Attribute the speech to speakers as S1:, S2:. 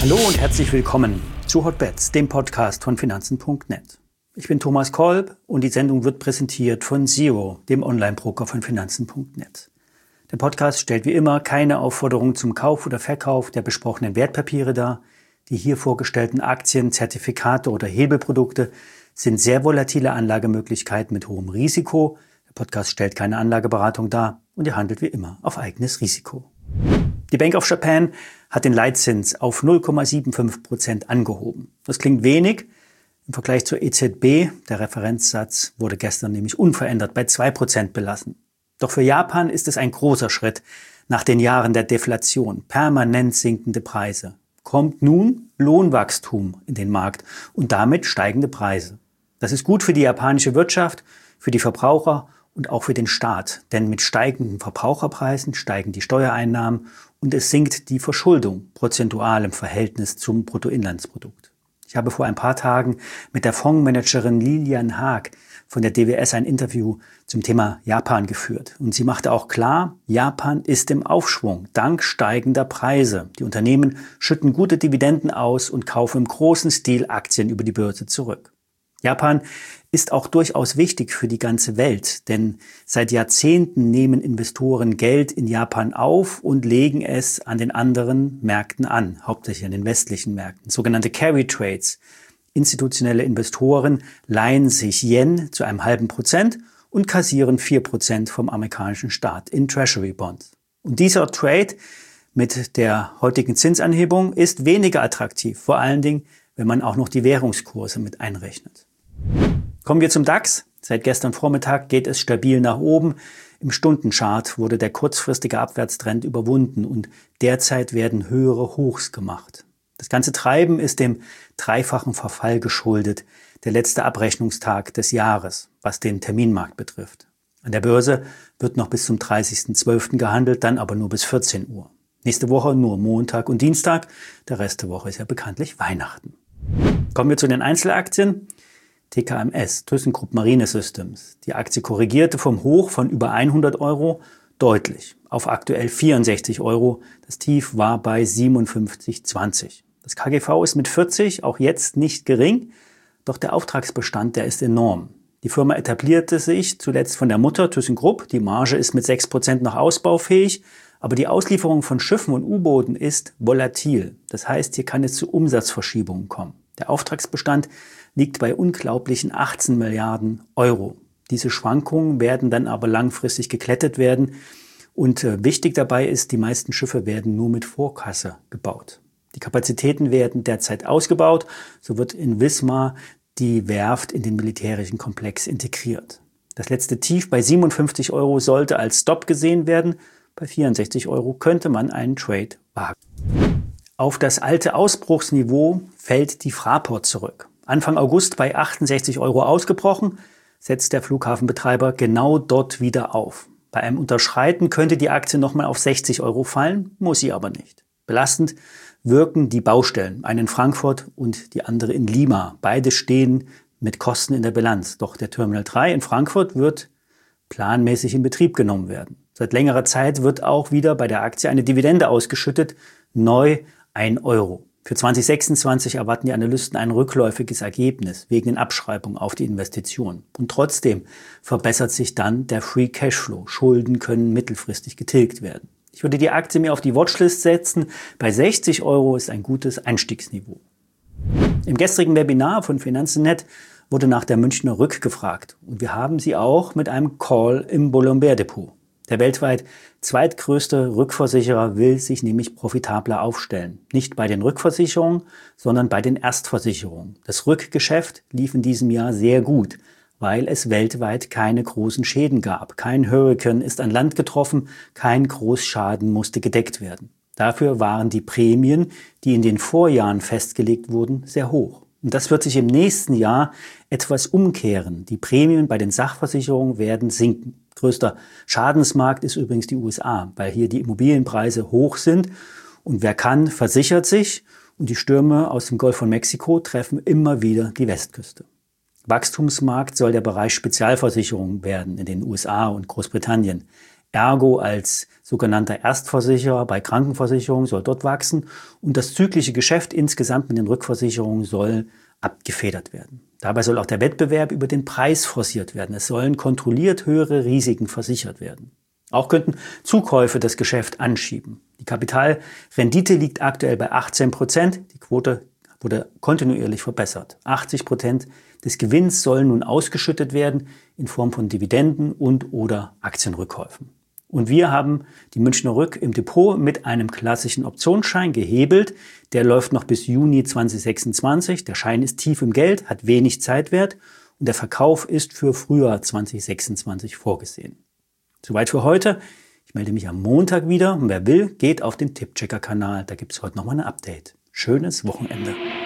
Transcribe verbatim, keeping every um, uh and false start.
S1: Hallo und herzlich willkommen zu Hotbets, dem Podcast von Finanzen punkt net. Ich bin Thomas Kolb und die Sendung wird präsentiert von Zero, dem Online-Broker von Finanzen punkt net. Der Podcast stellt wie immer keine Aufforderung zum Kauf oder Verkauf der besprochenen Wertpapiere dar. Die hier vorgestellten Aktien, Zertifikate oder Hebelprodukte sind sehr volatile Anlagemöglichkeiten mit hohem Risiko. Der Podcast stellt keine Anlageberatung dar und ihr handelt wie immer auf eigenes Risiko. Die Bank of Japan hat den Leitzins auf null Komma fünfundsiebzig Prozent angehoben. Das klingt wenig im Vergleich zur E Z B. Der Referenzsatz wurde gestern nämlich unverändert bei zwei Prozent belassen. Doch für Japan ist es ein großer Schritt. Nach den Jahren der Deflation, permanent sinkende Preise, kommt nun Lohnwachstum in den Markt und damit steigende Preise. Das ist gut für die japanische Wirtschaft, für die Verbraucher und auch für den Staat. Denn mit steigenden Verbraucherpreisen steigen die Steuereinnahmen und es sinkt die Verschuldung prozentual im Verhältnis zum Bruttoinlandsprodukt. Ich habe vor ein paar Tagen mit der Fondsmanagerin Lilian Haag von der D W S ein Interview zum Thema Japan geführt. Und sie machte auch klar, Japan ist im Aufschwung, dank steigender Preise. Die Unternehmen schütten gute Dividenden aus und kaufen im großen Stil Aktien über die Börse zurück. Japan ist auch durchaus wichtig für die ganze Welt, denn seit Jahrzehnten nehmen Investoren Geld in Japan auf und legen es an den anderen Märkten an, hauptsächlich an den westlichen Märkten, sogenannte Carry Trades. Institutionelle Investoren leihen sich Yen zu einem halben Prozent und kassieren vier Prozent vom amerikanischen Staat in Treasury Bonds. Und dieser Trade mit der heutigen Zinsanhebung ist weniger attraktiv, vor allen Dingen, wenn man auch noch die Währungskurse mit einrechnet. Kommen wir zum DAX. Seit gestern Vormittag geht es stabil nach oben. Im Stundenchart wurde der kurzfristige Abwärtstrend überwunden und derzeit werden höhere Hochs gemacht. Das ganze Treiben ist dem dreifachen Verfall geschuldet, der letzte Abrechnungstag des Jahres, was den Terminmarkt betrifft. An der Börse wird noch bis zum dreißigsten zwölften gehandelt, dann aber nur bis vierzehn Uhr. Nächste Woche nur Montag und Dienstag, der Rest der Woche ist ja bekanntlich Weihnachten. Kommen wir zu den Einzelaktien. T K M S, ThyssenKrupp Marine Systems. Die Aktie korrigierte vom Hoch von über hundert Euro deutlich auf aktuell vierundsechzig Euro. Das Tief war bei siebenundfünfzig zwanzig. Das K G V ist mit vierzig auch jetzt nicht gering, doch der Auftragsbestand, der ist enorm. Die Firma etablierte sich zuletzt von der Mutter ThyssenKrupp. Die Marge ist mit sechs Prozent noch ausbaufähig, aber die Auslieferung von Schiffen und U-Booten ist volatil. Das heißt, hier kann es zu Umsatzverschiebungen kommen. Der Auftragsbestand liegt bei unglaublichen achtzehn Milliarden Euro. Diese Schwankungen werden dann aber langfristig geglättet werden. Und äh, wichtig dabei ist, die meisten Schiffe werden nur mit Vorkasse gebaut. Die Kapazitäten werden derzeit ausgebaut. So wird in Wismar die Werft in den militärischen Komplex integriert. Das letzte Tief bei siebenundfünfzig Euro sollte als Stop gesehen werden. Bei vierundsechzig Euro könnte man einen Trade wagen. Auf das alte Ausbruchsniveau fällt die Fraport zurück. Anfang August bei achtundsechzig Euro ausgebrochen, setzt der Flughafenbetreiber genau dort wieder auf. Bei einem Unterschreiten könnte die Aktie nochmal auf sechzig Euro fallen, muss sie aber nicht. Belastend wirken die Baustellen, eine in Frankfurt und die andere in Lima. Beide stehen mit Kosten in der Bilanz. Doch der Terminal drei in Frankfurt wird planmäßig in Betrieb genommen werden. Seit längerer Zeit wird auch wieder bei der Aktie eine Dividende ausgeschüttet, neu ein Euro. Für zwanzig sechsundzwanzig erwarten die Analysten ein rückläufiges Ergebnis wegen den Abschreibungen auf die Investitionen. Und trotzdem verbessert sich dann der Free Cashflow. Schulden können mittelfristig getilgt werden. Ich würde die Aktie mir auf die Watchlist setzen. Bei sechzig Euro ist ein gutes Einstiegsniveau. Im gestrigen Webinar von Finanzen punkt net wurde nach der Münchner Rück gefragt. Und wir haben sie auch mit einem Call im Bolomber Depot. Der weltweit zweitgrößte Rückversicherer will sich nämlich profitabler aufstellen. Nicht bei den Rückversicherungen, sondern bei den Erstversicherungen. Das Rückgeschäft lief in diesem Jahr sehr gut, weil es weltweit keine großen Schäden gab. Kein Hurrikan ist an Land getroffen, kein Großschaden musste gedeckt werden. Dafür waren die Prämien, die in den Vorjahren festgelegt wurden, sehr hoch. Und das wird sich im nächsten Jahr etwas umkehren. Die Prämien bei den Sachversicherungen werden sinken. Größter Schadensmarkt ist übrigens die U S A, weil hier die Immobilienpreise hoch sind. Und wer kann, versichert sich. Und die Stürme aus dem Golf von Mexiko treffen immer wieder die Westküste. Wachstumsmarkt soll der Bereich Spezialversicherungen werden in den U S A und Großbritannien. Ergo als sogenannter Erstversicherer bei Krankenversicherungen soll dort wachsen und das zyklische Geschäft insgesamt mit den Rückversicherungen soll abgefedert werden. Dabei soll auch der Wettbewerb über den Preis forciert werden. Es sollen kontrolliert höhere Risiken versichert werden. Auch könnten Zukäufe das Geschäft anschieben. Die Kapitalrendite liegt aktuell bei achtzehn Prozent. Die Quote wurde kontinuierlich verbessert. achtzig Prozent des Gewinns sollen nun ausgeschüttet werden in Form von Dividenden und oder Aktienrückkäufen. Und wir haben die Münchner Rück im Depot mit einem klassischen Optionsschein gehebelt. Der läuft noch bis Juni zweitausendsechsundzwanzig. Der Schein ist tief im Geld, hat wenig Zeitwert und der Verkauf ist für Frühjahr zweitausendsechsundzwanzig vorgesehen. Soweit für heute. Ich melde mich am Montag wieder und wer will, geht auf den Tippchecker-Kanal. Da gibt es heute nochmal ein Update. Schönes Wochenende.